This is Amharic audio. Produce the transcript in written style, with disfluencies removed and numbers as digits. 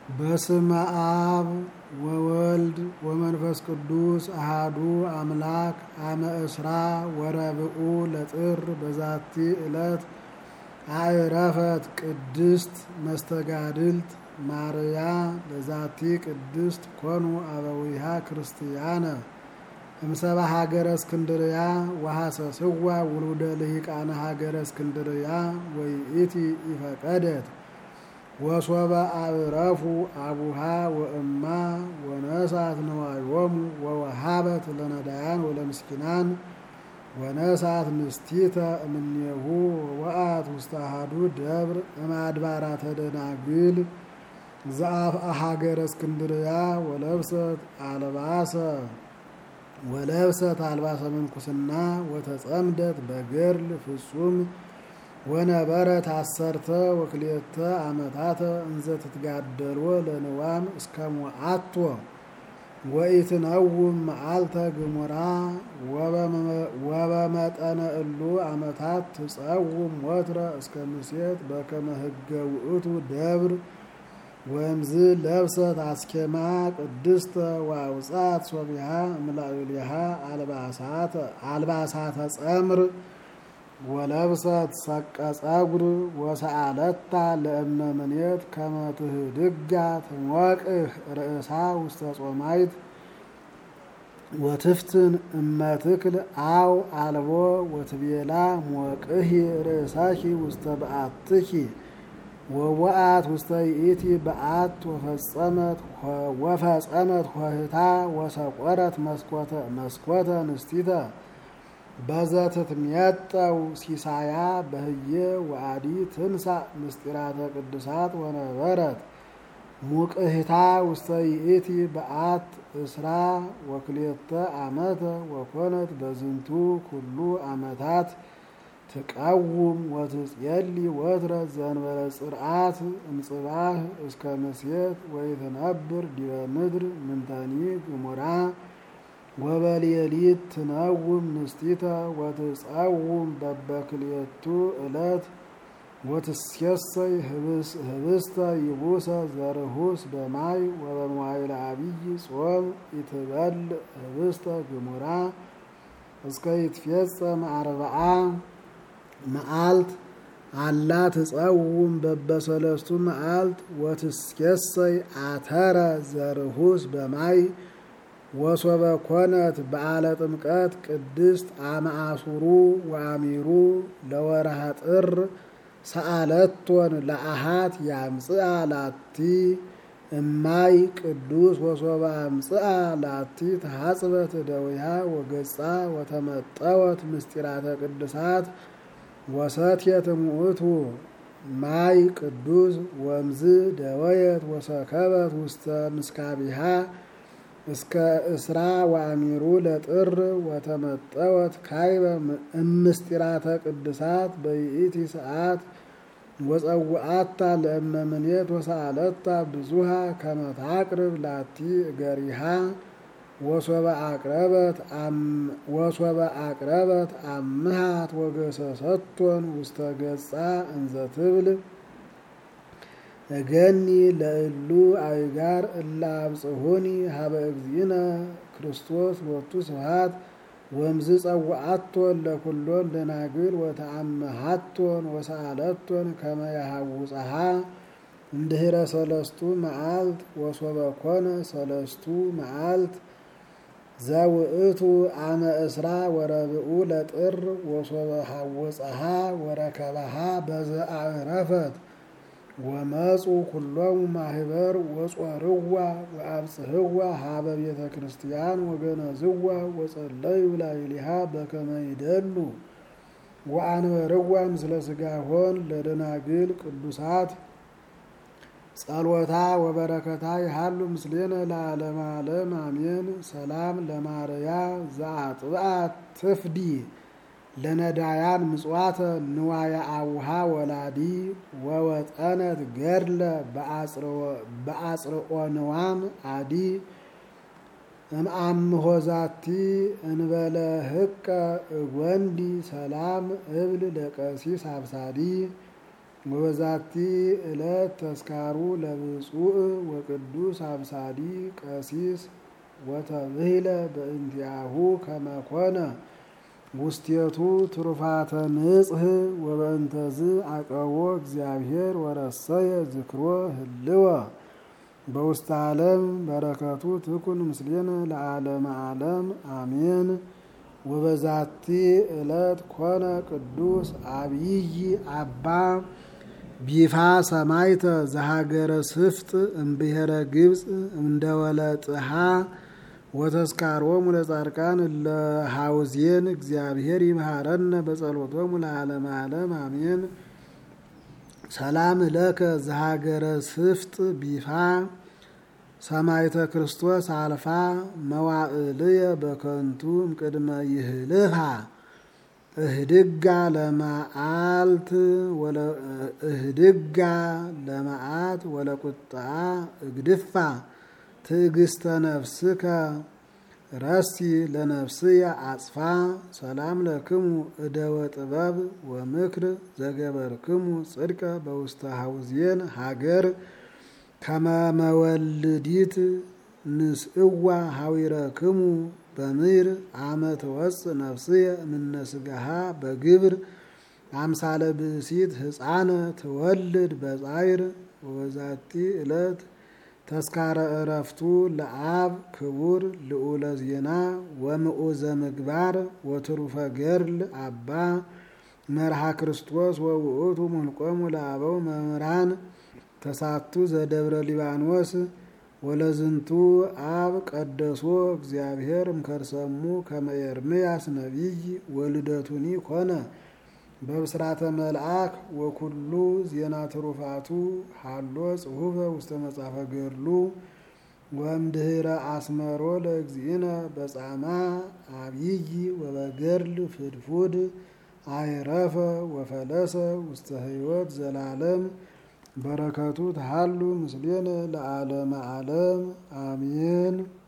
በስመ አብ ወወልድ ወመንፈስ ቅዱስ አሃዱ አምላክ አመ እስራ ወረብኡ ለጥር በዛቲ ዕለት አዕረፈት ቅድስት መስተጋድልት ማርያ ለዛቲ ቅድስት ኮኑ አበዊሃ ክርስቲያነ እምሰባ ሀገረ እስክንድርያ ወሐሰስዋ ውሉደ ልሂቃነ ሀገረ እስክንድርያ ወይእቲ ይፈቀደት ወሶበ አዕረፉ አቡሃ ወእማ ወነሳት ነዋዮሙ ወወሃበት ለነዳያን ወለምስኪናን ወነሳት ምስቲተ እምኔሁ ወአት ውስተ አሐዱ ደብር እምአድባራተ ደናግል ዘአፍአ ሀገረ እስክንድርያ ወለብሰት አልባሰ ምንኩስና ወተጸምደት በገድል ፍጹም ወነበረት አሰርተ ወክልኤተ ዓመታተ እንዘ ትትጋደሎ ለንዋም እስከ ሞዓቶ ወኢትነውም መዓልተ ግሙራ ወበመጠነ እሉ ዓመታት ትጸውም ወትረ እስከ ምሴት በከመ ሕገ ውእቱ ደብር ወእምዝ ለብሰት አስኬማ ቅድስተ ወአውጻት ሶቢሃ እምላዕሊሃ አልባሳተ ጸምር ወለብሰት ሰቀ ጸጉር ወሰአለታ ለእመ ምኔት ከመ ትህድጋ ትሞቅህ ርእሳ ውስተ ጾማይት ወትፍትን እመትክል አው አልቦ ወትቤላ ሞቅህ ርእሳኪ ውስተ በአትኪ ወወአት ውስተ ይእቲ በአት ወፈጸመት ሆህታ ወሰቆረት መስኮተ ንስቲተ በዘትትሜጠው ሲሳያ በህየ ወአዲ ትንሳ ምስጢራተ ቅዱሳት ወነበረት ሙቅህታ ውስተ ይእቲ በአት እስራ ወክልኤተ ዓመተ ወኮነት በዝንቱ ኩሉ ዓመታት ትቃውም ወትጼሊ ወትረ ዘእንበለ ጽርዓት እምጽባህ እስከ ምሴት ወይትነብር ዲበ ምድር ምንተኒ ግሙራ ወበሌሊት ትነውም ንስቲተ ወትጸውም በበክልኤቱ ዕለት ወትስየሰይ ህብስተ ይቡሰ ዘርሁስ በማይ ወበመዋዕለ አብይ ጾም ይትበልዕ ህብስተ ግሙራ እስከ ይትፌጸም 40 መዓልት አላ ትጸውም በበሰለስቱ መዓልት ወትስየሰይ አተረ ዘርሁስ በማይ ወሶበ ኮነት በዓለ ጥምቀት ቅድስት አመአሱሩ ወአሚሩ ለወርሃ ጥር ሰአለቶን ለአሃት ያምጽአ ላቲ እማይ ቅዱስ ወሶበ አምጽአ ላቲ ተሐጽበት ደዊሃ ወገጻ ወተመጠወት ምስጢራተ ቅዱሳት ወሰትየት እሙእቱ ማይ ቅዱስ ወምዝ ደወየት ወሰከበት ውስተ ምስካቢሃ እስከ እስራ ወአሚሩ ለጥር ወተመጠወት ካይበ እምስጢራተ ቅዱሳት በይእቲ ሰዓት ወጸውዓታ ለእመ ምኔት ወሰአለታ ብዙሃ ከመ ታቅርብ ላቲ እገሪሃ ወሶበ አቅረበት አምሃት ወገሰሰቶን ውስተ ገጻ እንዘ ትብል እገኒ ለእሉ አይጋር እላ አብጽሑኒ ሀበ እግዚእነ ክርስቶስ ሎቱ ስብሐት ወምዝ ጸውዓቶን ለኩሎን ደናግል ወተአምሃቶን ወሰአለቶን ከመ ያሐውፀሃ እምድኅረ ሰለስቱ መዓልት ወሶበ ኮነ ሰለስቱ መዓልት ዘውእቱ አመ እስራ ወረብኡ ለጥር ወሶበ ሐወፀሃ ወረከባሃ በዘአዕረፈት ወመፁ ኩሎሙ ማህበር ወጾርዋ ወአብጽሕዋ ሀበ ቤተ ክርስቲያን ወገነዝዋ ወጸለዩ ላዕሌሃ በከመ ይደሉ ወአንበርዋ ምስለ ሥጋሆን ለደናግል ቅዱሳት ጸሎታ ወበረከታ ይሃሉ ምስሌነ ለዓለመ ዓለም አሜን። ሰላም ለማርያ ዘአጥብዓት ትፍዲ ለነዳያን ምጽዋተ ንዋየ አቡሃ ወላዲ ወወጠነት ገድለ በአጽርኦ ንዋም አዲ እምአምሆዛቲ እንበለ ህቀ እጐንዲ ሰላም እብል ለቀሲስ አብሳዲ ወበዛቲ ዕለት ተስካሩ ለብፁዕ ወቅዱስ አብሳዲ ቀሲስ ወተብሂለ በእንቲአሁ ከመኮነ ውስቴቱ ትሩፋተ ንጽህ ወበእንተዝ አቀቦ እግዚአብሔር ወረሰየ ዝክሮ ህልወ በውስተ ዓለም በረከቱ ትኩን ምስሌነ ለዓለመ ዓለም አሜን። ወበዛቲ ዕለት ኮነ ቅዱስ አብይ አባ ቢፋ ሰማይተ ዘሀገረ ስፍጥ እምብሔረ ግብፅ እንደወለጥሃ ወተስካሮሙ ለጻድቃን ለሐውዜን እግዚአብሔር ይምሃረነ በጸሎቶሙ ለዓለመ ዓለም አሜን። ሰላም ለከ ዘሀገረ ስፍጥ ቢፋ ሰማይተ ክርስቶስ አልፋ መዋዕልየ በከንቱ እምቅድመ ይህልፋ እህድጋ ለመዓት ወለቁጣ እግድፋ ትዕግስተ ነፍስከ ረሲ ለነፍስየ አጽፋ ሰላም ለክሙ እደወ ጥበብ ወምክር ዘገበርክሙ ጽድቀ በውስተ ሐውዜን ሀገር ከመመወልዲት ንስእዋ ሀዊረክሙ በምድር አመት ወፅ ነፍስየ እምነስጋሃ በግብር አምሳለ ብእሲት ህፃነ ትወልድ በጻይር። ወበዛቲ ዕለት ተስካረ ዕረፍቱ ለአብ ክቡር ልዑለ ዜና ወምዑዘ ምግባር ወትሩፈ ገድል አባ መርሃ ክርስቶስ ወውእቱ ሙልቆሙ ለአበው መምህራን ተሳቱ ዘደብረ ሊባኖስ ወለዝንቱ አብ ቀደሶ እግዚአብሔር እምከርሰሙ ከመ ኤርምያስ ነቢይ ወልደቱኒ ኮነ በብስራተ መልአክ ወኩሉ ዜና ትሩፋቱ ሃሎ ጽሁፈ ውስተ መጽሐፈ ገድሉ ወእምድኅረ አስመሮ ለእግዚእነ በጻማ አብይ ወበገድል ፍድፉድ አይረፈ ወፈለሰ ውስተ ሕይወት ዘላለም በረከቱ ተሃሉ ምስሌነ ለዓለመ ዓለም አሜን።